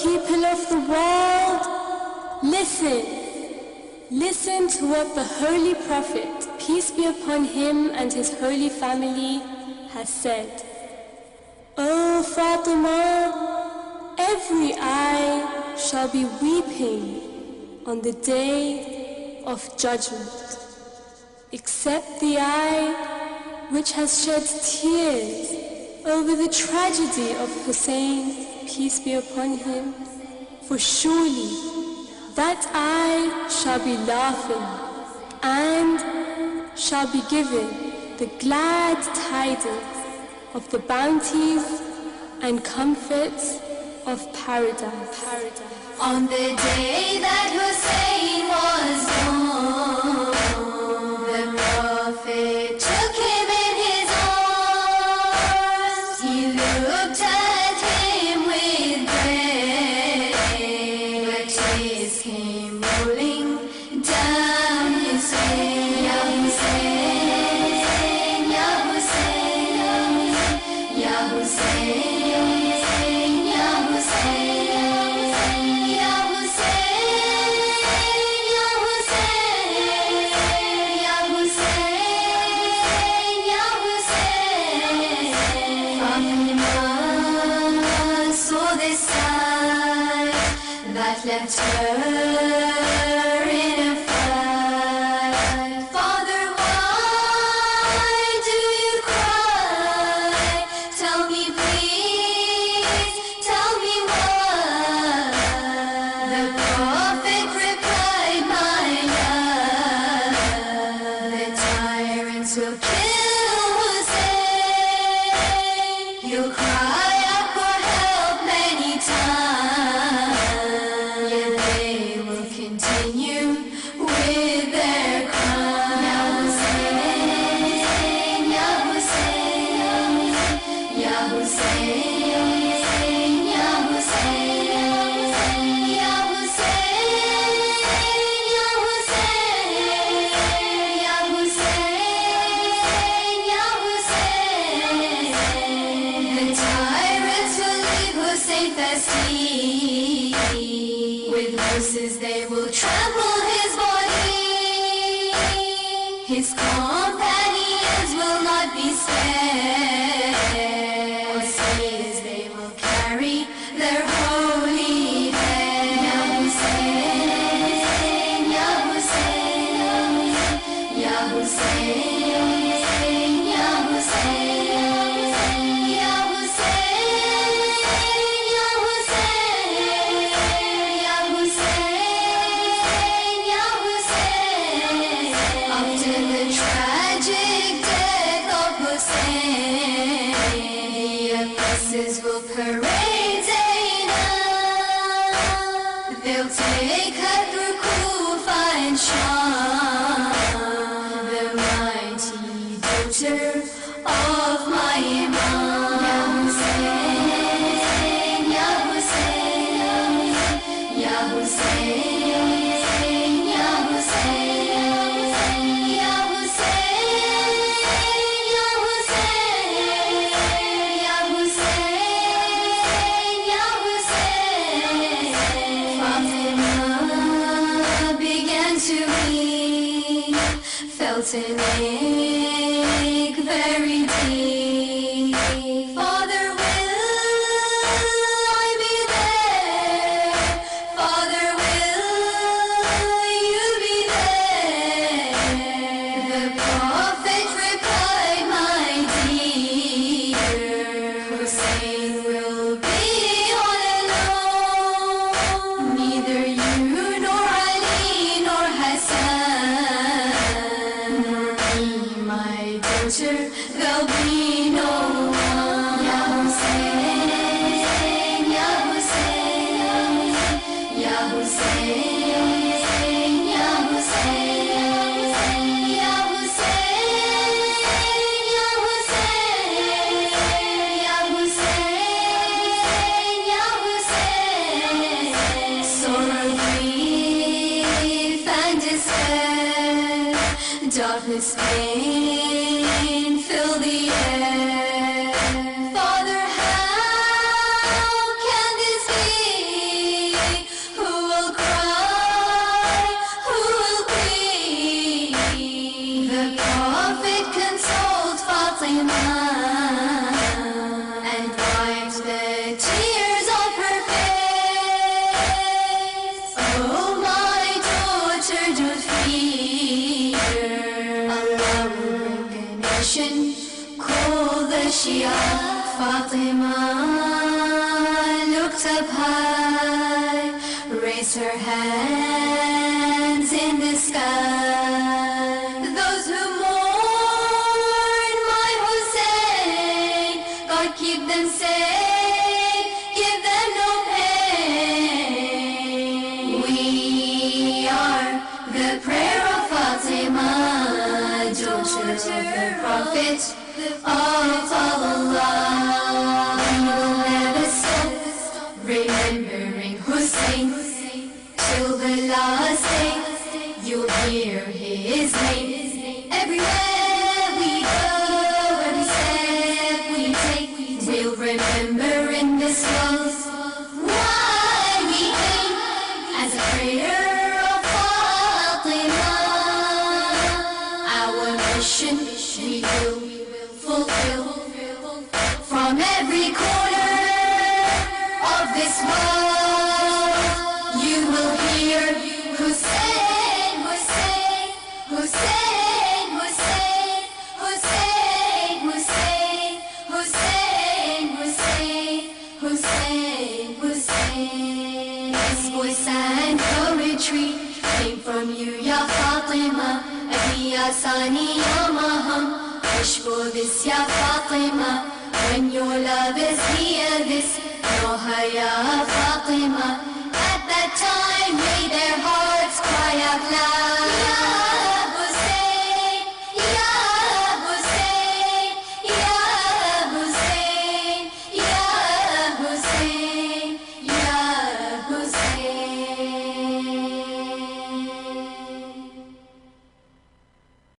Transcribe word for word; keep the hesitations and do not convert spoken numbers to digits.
people of the world, listen. Listen to what the Holy Prophet, peace be upon him and his holy family, has said. O Fatima, every eye shall be weeping on the day of judgment, except the eye which has shed tears over the tragedy of Hussein, peace be upon him, for surely that eye shall be laughing and shall be given the glad tidings of the bounties and comforts of paradise. paradise. On the day that Hussein was born, the Prophet took him in his arms. He looked at him with dread, but tears came rolling down his face. Ya Hussein, Ya Hussein, Ya Hussein, Ya Hussein. Left her in a fright. Father, why do you cry? Tell me please, tell me why. The Prophet replied, my love, the tyrants will kill Hussein. You'll cry out for help many times, continue with their crime. Ya Hussein, Ya Hussein, Ya Hussein, Ya Hussein, Ya Hussein, Ya Hussein, Ya Hussein, Ya Hussein. The tyrants will leave Hussein festive. With horses they will trample his body. His companions will not be spared. Horses they will carry their holy head. Ya Hussein, Ya Hussein, Ya Hussein, Ya Hussein, Ya Hussein, Ya After the tragic death of Hussein, the oppressors will parade Zainab. They'll take her through Kufa and Sham, the mighty daughter of my Imam. Ya Hussein, Ya Hussein, Ya Hussein, Ya Hussein, Ya Hussein, Ya Hussein, Ya Hussein, Ya Hussein. Fatima began to weep, felt an ache very deep. Father, will I be there? Father, will you be there? The Prophet replied, my dear, Hussein will be all alone. Neither you nor Ali nor Hassan nor me, my daughter, there'll be no one. Ya Hussein, Ya Hussein, Ya Hussein, Ya Hussein, Ya Hussein, Ya Hussein, Ya Hussein, Ya Hussein. Sorrow, grief and despair, darkness, pain fill the air. Father, how can this be? Shia. Fatima looked up high, raised her hands in the sky. Those who mourn my Hussein, God keep them safe, give them no pain. We are the prayer of Fatima, daughter of the Prophet of Allah. We will never stop remembering Hussein till the last day. You'll hear his name everywhere we go, every step we take. We'll remember in this world why we came as a prayer of Fatima. Our mission we will fulfill from every corner of this world. You will hear Hussein, Hussein, Hussein, Hussein, Hussein, Hussein, Hussein, Hussein, Hussein, Hussein. This voice and poetry came from you, Ya Fatima. Abi Ya Sani Ya Maham. Wish for this, Ya Fatima. When your love is near this, know her, Ya Fatima. At that time, may their hearts cry out loud.